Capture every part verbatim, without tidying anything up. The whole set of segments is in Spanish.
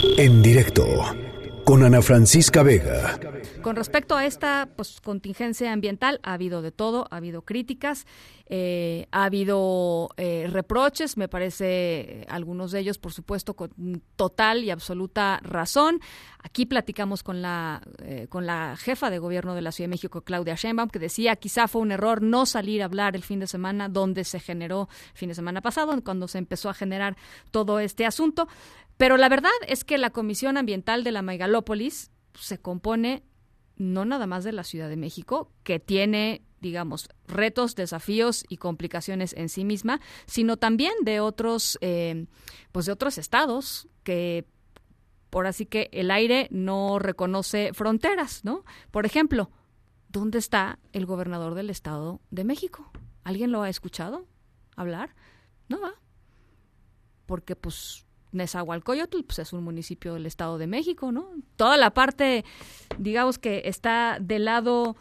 En directo con Ana Francisca Vega. Con respecto a esta pues, contingencia ambiental, ha habido de todo, ha habido críticas, eh, ha habido eh, reproches, me parece, algunos de ellos, por supuesto, con total y absoluta razón. Aquí platicamos con la eh, con la jefa de gobierno de la Ciudad de México, Claudia Sheinbaum, que decía quizá fue un error no salir a hablar el fin de semana, donde se generó, el fin de semana pasado, cuando se empezó a generar todo este asunto. Pero la verdad es que la Comisión Ambiental de la Megalópolis se compone no nada más de la Ciudad de México, que tiene, digamos, retos, desafíos y complicaciones en sí misma, sino también de otros, eh, pues de otros estados que, por así que el aire no reconoce fronteras, ¿no? Por ejemplo, ¿dónde está el gobernador del Estado de México? ¿Alguien lo ha escuchado hablar? No va. Porque, pues, Nezahualcóyotl pues, es un municipio del Estado de México, ¿no? Toda la parte, digamos que está del lado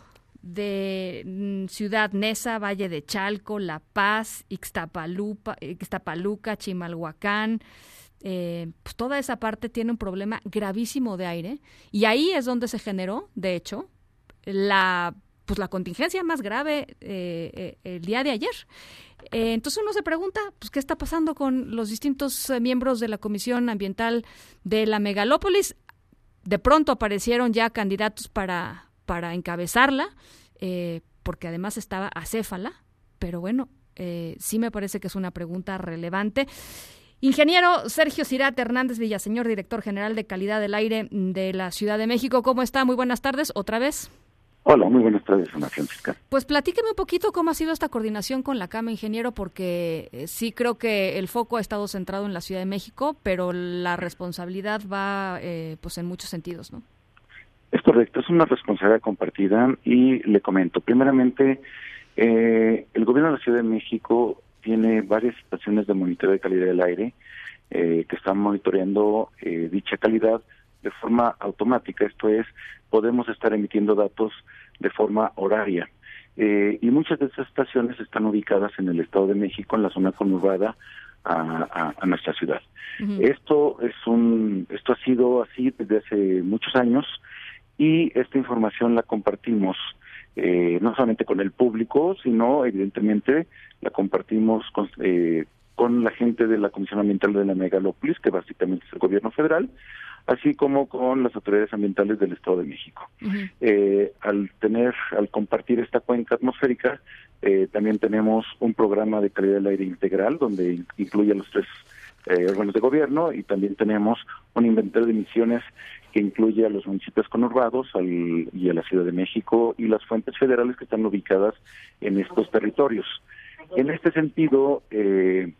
de mm, Ciudad Neza, Valle de Chalco, La Paz, Ixtapaluca, Ixtapaluca, Chimalhuacán, eh, pues toda esa parte tiene un problema gravísimo de aire y ahí es donde se generó, de hecho, la pues la contingencia más grave eh, eh, el día de ayer. Eh, entonces uno se pregunta, pues, ¿qué está pasando con los distintos eh, miembros de la Comisión Ambiental de la Megalópolis? De pronto aparecieron ya candidatos para, para encabezarla, eh, porque además estaba acéfala, pero bueno, eh, sí me parece que es una pregunta relevante. Ingeniero Sergio Cirat Hernández Villaseñor, director general de Calidad del Aire de la Ciudad de México, ¿cómo está? Muy buenas tardes, otra vez. Hola, muy buenas tardes, Ana Francisca. Pues platíqueme un poquito cómo ha sido esta coordinación con la Cama, ingeniero, porque eh, sí creo que el foco ha estado centrado en la Ciudad de México, pero la responsabilidad va eh, pues en muchos sentidos, ¿no? Es correcto, es una responsabilidad compartida y le comento, primeramente, eh, el gobierno de la Ciudad de México tiene varias estaciones de monitoreo de calidad del aire eh, que están monitoreando eh, dicha calidad de forma automática, esto es, podemos estar emitiendo datos de forma horaria. Eh, y muchas de esas estaciones están ubicadas en el Estado de México, en la zona conurbada a, a, a nuestra ciudad. Uh-huh. Esto es un, esto ha sido así desde hace muchos años y esta información la compartimos eh, no solamente con el público, sino evidentemente la compartimos con, eh, con la gente de la Comisión Ambiental de la Megalópolis, que básicamente es el gobierno federal, así como con las autoridades ambientales del Estado de México. Uh-huh. Eh, al tener, al compartir esta cuenca atmosférica, eh, también tenemos un programa de calidad del aire integral, donde incluye a los tres eh, órganos de gobierno, y también tenemos un inventario de emisiones que incluye a los municipios conurbados al, y a la Ciudad de México y las fuentes federales que están ubicadas en estos territorios. En este sentido, eh,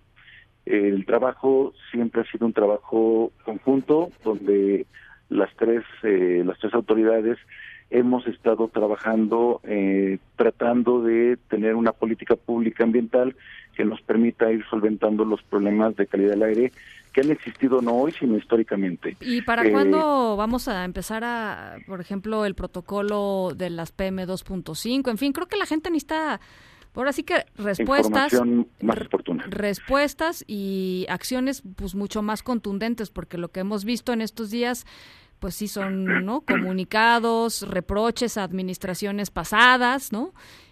el trabajo siempre ha sido un trabajo conjunto, donde las tres eh, las tres autoridades hemos estado trabajando, eh, tratando de tener una política pública ambiental que nos permita ir solventando los problemas de calidad del aire que han existido no hoy, sino históricamente. ¿Y para eh, cuándo vamos a empezar a, por ejemplo, el protocolo de las P M dos punto cinco? En fin, creo que la gente necesita... Ahora sí que respuestas, más oportuna. respuestas y acciones pues mucho más contundentes, porque lo que hemos visto en estos días pues sí son, ¿no?, comunicados, reproches a administraciones pasadas, ¿no?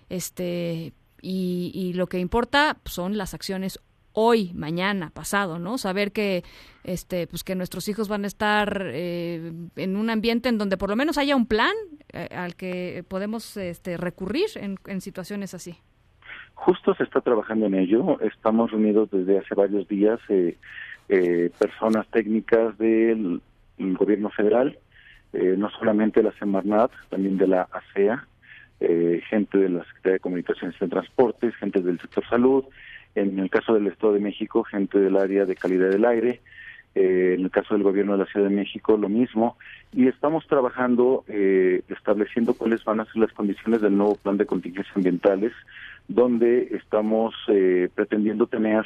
Este y, y lo que importa pues, son las acciones hoy, mañana, pasado, ¿no? Saber que este pues que nuestros hijos van a estar eh, en un ambiente en donde por lo menos haya un plan eh, al que podemos este recurrir en, en situaciones así. Justo se está trabajando en ello. Estamos reunidos desde hace varios días eh, eh, personas técnicas del, del gobierno federal, eh, no solamente de la Semarnat, también de la A S E A, eh, gente de la Secretaría de Comunicaciones y Transportes, gente del sector salud, en el caso del Estado de México, gente del área de calidad del aire, eh, en el caso del gobierno de la Ciudad de México, lo mismo, y estamos trabajando, eh, estableciendo cuáles van a ser las condiciones del nuevo plan de contingencias ambientales, donde estamos eh, pretendiendo tener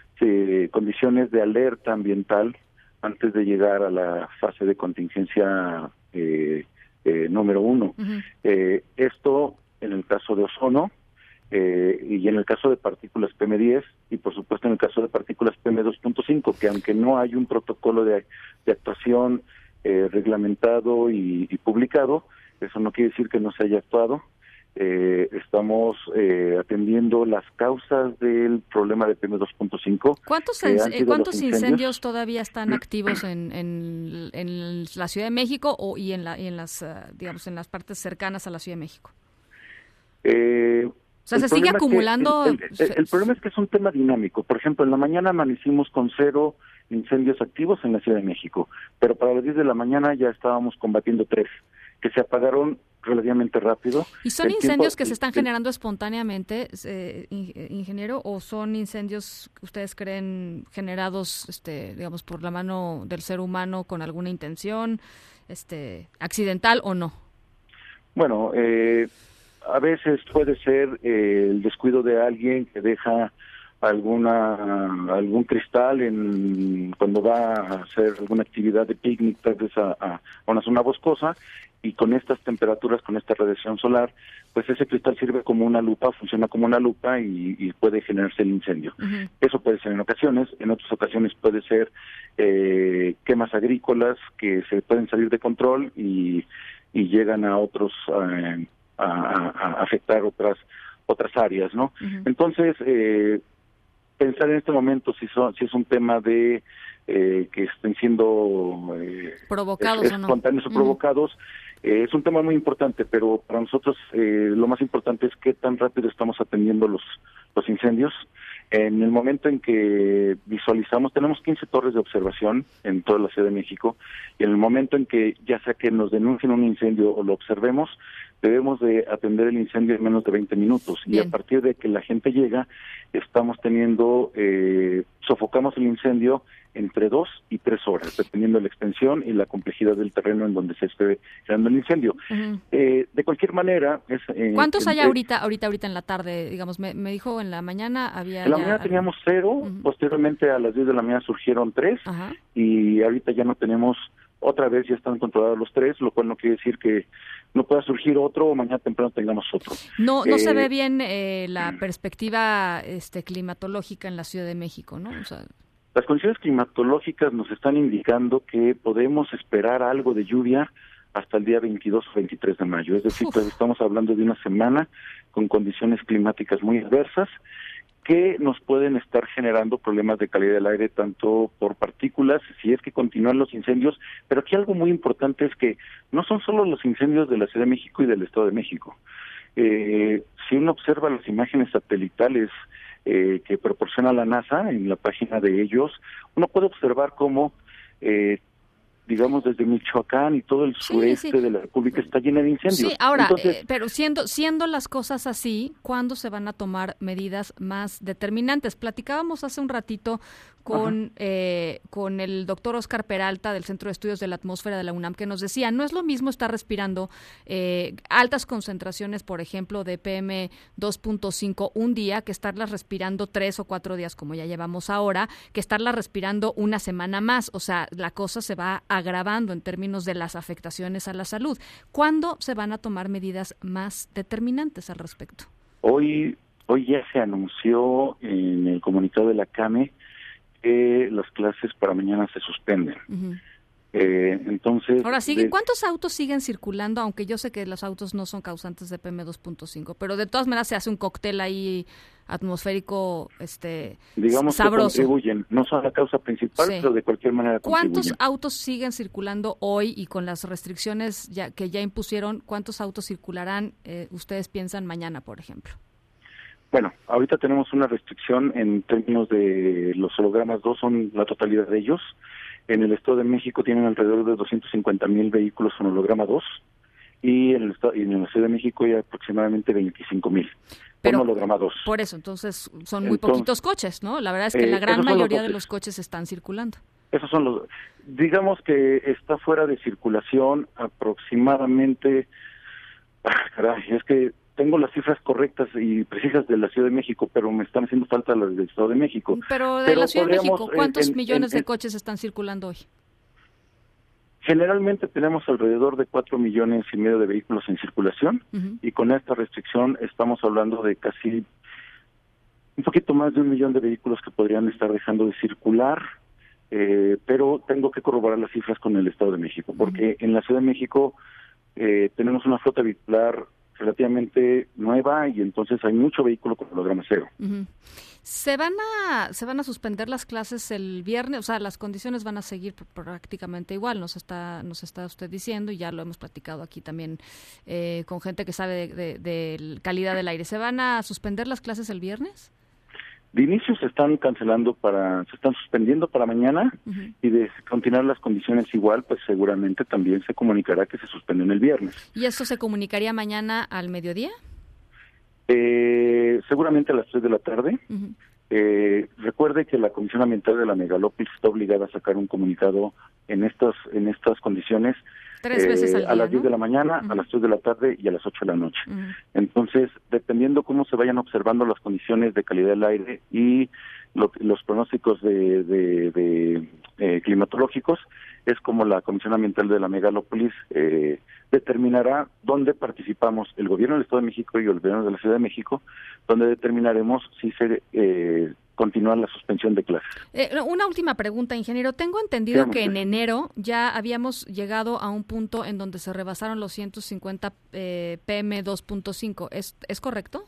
eh, condiciones de alerta ambiental antes de llegar a la fase de contingencia eh, eh, número uno. Uh-huh. Eh, esto, en el caso de ozono, eh, y en el caso de partículas P M diez, y por supuesto en el caso de partículas P M dos punto cinco, que aunque no hay un protocolo de, de actuación eh, reglamentado y, y publicado, eso no quiere decir que no se haya actuado. Eh, estamos eh, atendiendo las causas del problema de P M dos punto cinco. ¿Cuántos, eh, ¿cuántos incendios? incendios todavía están activos en, en, en la Ciudad de México o y en, la, y en las uh, digamos en las partes cercanas a la Ciudad de México? Eh, o sea, se sigue acumulando. El, el, el, el problema es que es un tema dinámico. Por ejemplo, en la mañana amanecimos con cero incendios activos en la Ciudad de México, pero para las diez de la mañana ya estábamos combatiendo tres, que se apagaron relativamente rápido. ¿Y son el incendios tiempo, que se están generando espontáneamente, eh, ingeniero, o son incendios que ustedes creen generados, este, digamos, por la mano del ser humano con alguna intención, este, accidental o no? Bueno, eh, a veces puede ser eh, el descuido de alguien que deja alguna algún cristal en cuando va a hacer alguna actividad de picnic, tal vez a, a una zona boscosa, y con estas temperaturas, con esta radiación solar, pues ese cristal sirve como una lupa, funciona como una lupa y, y puede generarse el incendio. Uh-huh. Eso puede ser en ocasiones, en otras ocasiones puede ser eh, quemas agrícolas que se pueden salir de control y, y llegan a otros, eh, a, a, a afectar otras otras áreas, ¿no? Uh-huh. Entonces, eh, pensar en este momento si son si es un tema de eh, que estén siendo eh, provocados es, o no espontáneos o provocados, eh, es un tema muy importante, pero para nosotros eh, lo más importante es qué tan rápido estamos atendiendo los los incendios. En el momento en que visualizamos, tenemos quince torres de observación en toda la Ciudad de México, y en el momento en que ya sea que nos denuncien un incendio o lo observemos, debemos de atender el incendio en menos de veinte minutos. Bien. Y a partir de que la gente llega, estamos teniendo, eh, sofocamos el incendio entre dos y tres horas, dependiendo de la extensión y la complejidad del terreno en donde se esté generando el incendio. Uh-huh. Eh, de cualquier manera... Es, eh, ¿Cuántos hay ahorita, ahorita, ahorita en la tarde? Digamos, me, me dijo en la mañana había... En la mañana teníamos cero, uh-huh. Posteriormente a las diez de la mañana surgieron tres, uh-huh. Y ahorita ya no tenemos... Otra vez ya están controlados los tres, lo cual no quiere decir que no pueda surgir otro o mañana temprano tengamos otro. No, no eh, se ve bien eh, la perspectiva este, climatológica en la Ciudad de México, ¿no? O sea... Las condiciones climatológicas nos están indicando que podemos esperar algo de lluvia hasta el día veintidós o veintitrés de mayo. Es decir, pues estamos hablando de una semana con condiciones climáticas muy adversas que nos pueden estar generando problemas de calidad del aire, tanto por partículas, si es que continúan los incendios, pero aquí algo muy importante es que no son solo los incendios de la Ciudad de México y del Estado de México. Eh, si uno observa las imágenes satelitales eh, que proporciona la NASA en la página de ellos, uno puede observar cómo eh, digamos desde Michoacán y todo el sí, sureste sí. de la República está llena de incendios. Sí, ahora, Entonces, eh, pero siendo siendo las cosas así, ¿cuándo se van a tomar medidas más determinantes? Platicábamos hace un ratito con eh, con el doctor Oscar Peralta del Centro de Estudios de la Atmósfera de la UNAM, que nos decía, no es lo mismo estar respirando eh, altas concentraciones, por ejemplo, de P M dos punto cinco un día, que estarlas respirando tres o cuatro días, como ya llevamos ahora, que estarlas respirando una semana más. O sea, la cosa se va agravando en términos de las afectaciones a la salud. ¿Cuándo se van a tomar medidas más determinantes al respecto? Hoy, hoy ya se anunció en el comunicado de la CAME que las clases para mañana se suspenden. Uh-huh. Eh, entonces... Ahora, ¿sigue, de... ¿cuántos autos siguen circulando? Aunque yo sé que los autos no son causantes de P M dos punto cinco, pero de todas maneras se hace un cóctel ahí atmosférico este digamos sabroso. Que contribuyen, no son la causa principal, sí. Pero de cualquier manera contribuyen. ¿Cuántos autos siguen circulando hoy y con las restricciones ya que ya impusieron, cuántos autos circularán, eh, ustedes piensan, mañana, por ejemplo? Bueno, ahorita tenemos una restricción en términos de los hologramas dos, son la totalidad de ellos. En el Estado de México tienen alrededor de doscientos cincuenta mil vehículos con holograma dos y en el Estado, y en la Ciudad de México hay aproximadamente veinticinco mil. Pero holograma dos. Por eso, entonces son muy entonces, poquitos coches, ¿no? La verdad es que eh, la gran mayoría los de los coches están circulando. Esos son los, digamos que está fuera de circulación aproximadamente, ah, caray, es que tengo las cifras correctas y precisas de la Ciudad de México, pero me están haciendo falta las del Estado de México. Pero de pero la Ciudad de México, ¿cuántos en, millones en, en, de coches están circulando hoy? Generalmente tenemos alrededor de cuatro millones y medio de vehículos en circulación, uh-huh. y con esta restricción estamos hablando de casi un poquito más de un millón de vehículos que podrían estar dejando de circular, eh, pero tengo que corroborar las cifras con el Estado de México, porque uh-huh. en la Ciudad de México eh, tenemos una flota vehicular relativamente nueva y entonces hay mucho vehículo con holograma cero. Uh-huh. ¿Se van a se van a suspender las clases el viernes? O sea, las condiciones van a seguir prácticamente igual, nos está nos está usted diciendo, y ya lo hemos platicado aquí también eh, con gente que sabe de, de, de calidad del aire. ¿Se van a suspender las clases el viernes? De inicio se están cancelando para, se están suspendiendo para mañana, uh-huh. y de continuar las condiciones igual, pues seguramente también se comunicará que se suspenden el viernes. ¿Y esto se comunicaría mañana al mediodía? Eh, seguramente a las tres de la tarde. Uh-huh. Eh, recuerde que la Comisión Ambiental de la Megalópolis está obligada a sacar un comunicado en estas en estas condiciones. Tres eh, veces al día, a las ¿no? diez de la mañana, uh-huh. a las tres de la tarde y a las ocho de la noche. Uh-huh. Entonces, dependiendo cómo se vayan observando las condiciones de calidad del aire y lo, los pronósticos de, de, de eh, climatológicos, es como la Comisión Ambiental de la Megalópolis eh, determinará dónde participamos el gobierno del Estado de México y el gobierno de la Ciudad de México, donde determinaremos si se eh, continúa la suspensión de clases. Eh, una última pregunta, ingeniero. Tengo entendido Dígame. que en enero ya habíamos llegado a un punto en donde se rebasaron los ciento cincuenta eh, P M dos punto cinco. ¿Es, ¿Es correcto?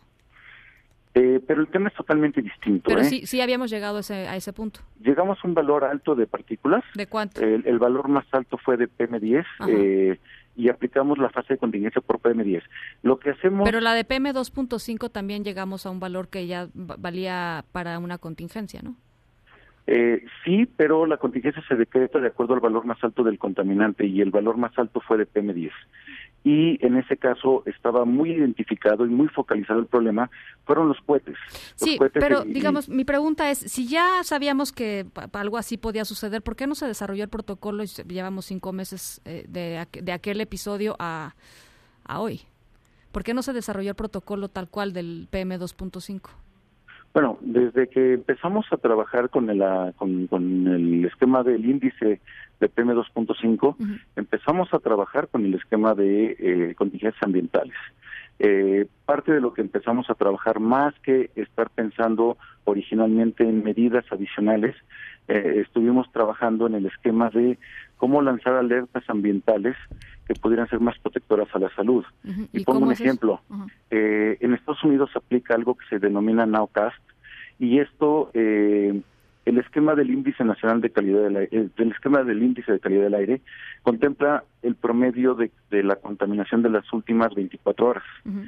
Eh, pero el tema es totalmente distinto. Pero ¿eh? sí, sí habíamos llegado a ese, a ese punto. Llegamos a un valor alto de partículas. ¿De cuánto? El, el valor más alto fue de P M diez, eh, y aplicamos la fase de contingencia por P M diez. Lo que hacemos... Pero la de P M dos punto cinco también llegamos a un valor que ya valía para una contingencia, ¿no? Eh, sí, pero la contingencia se decreta de acuerdo al valor más alto del contaminante y el valor más alto fue de P M diez. Y en ese caso estaba muy identificado y muy focalizado el problema, fueron los cohetes. Los sí, cohetes pero y, digamos, mi pregunta es, si ya sabíamos que algo así podía suceder, ¿por qué no se desarrolló el protocolo y llevamos cinco meses eh, de, de aquel episodio a, a hoy? ¿Por qué no se desarrolló el protocolo tal cual del P M dos punto cinco? Bueno, desde que empezamos a trabajar con el, con, con el esquema del índice de P M dos punto cinco, uh-huh. empezamos a trabajar con el esquema de eh, contingencias ambientales. Eh, parte de lo que empezamos a trabajar, más que estar pensando originalmente en medidas adicionales, eh, estuvimos trabajando en el esquema de cómo lanzar alertas ambientales que pudieran ser más protectoras a la salud. Uh-huh. Y, y pongo un ejemplo. Uh-huh. Eh, en Estados Unidos se aplica algo que se denomina Nowcast, y esto, eh, el esquema del índice nacional de calidad del aire, el esquema del índice de calidad del aire, contempla el promedio de, de la contaminación de las últimas veinticuatro horas. Uh-huh.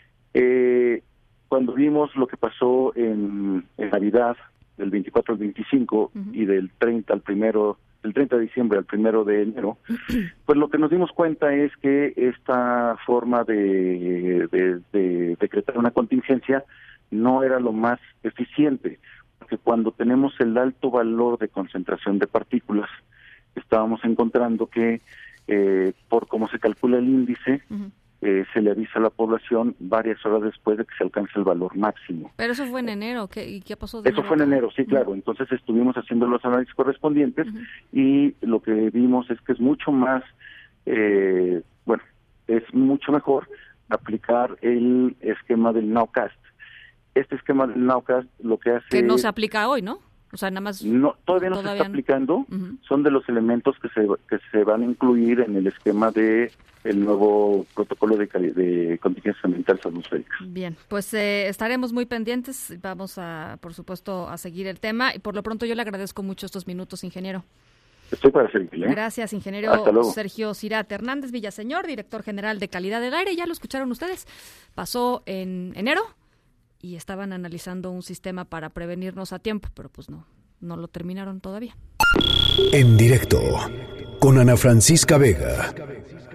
Eh, cuando vimos lo que pasó en, en Navidad, del veinticuatro al veinticinco, uh-huh. y del treinta al primero, del treinta de diciembre al primero de enero, pues lo que nos dimos cuenta es que esta forma de, de, de decretar una contingencia no era lo más eficiente, porque cuando tenemos el alto valor de concentración de partículas, estábamos encontrando que eh, por cómo se calcula el índice, uh-huh. eh, se le avisa a la población varias horas después de que se alcance el valor máximo. Pero eso fue en enero, ¿qué, ¿y qué pasó? De eso fue en enero, sí, uh-huh. claro. Entonces estuvimos haciendo los análisis correspondientes, uh-huh. y lo que vimos es que es mucho más, eh, bueno, es mucho mejor aplicar el esquema del Nowcast. Este esquema del Nowcast lo que hace... Que no se aplica hoy, ¿no? O sea, nada más... No, todavía no todavía se está no. aplicando. Uh-huh. Son de los elementos que se que se van a incluir en el esquema de el nuevo protocolo de, de contingencias ambientales atmosféricas. Bien, pues eh, estaremos muy pendientes. Vamos a, por supuesto, a seguir el tema. Y por lo pronto yo le agradezco mucho estos minutos, ingeniero. Estoy para servirle. ¿eh? Gracias, ingeniero Sergio Cirat Hernández Villaseñor, director general de Calidad del Aire. Ya lo escucharon ustedes. Pasó en enero y estaban analizando un sistema para prevenirnos a tiempo, pero pues no, no lo terminaron todavía. En directo, con Ana Francisca Vega.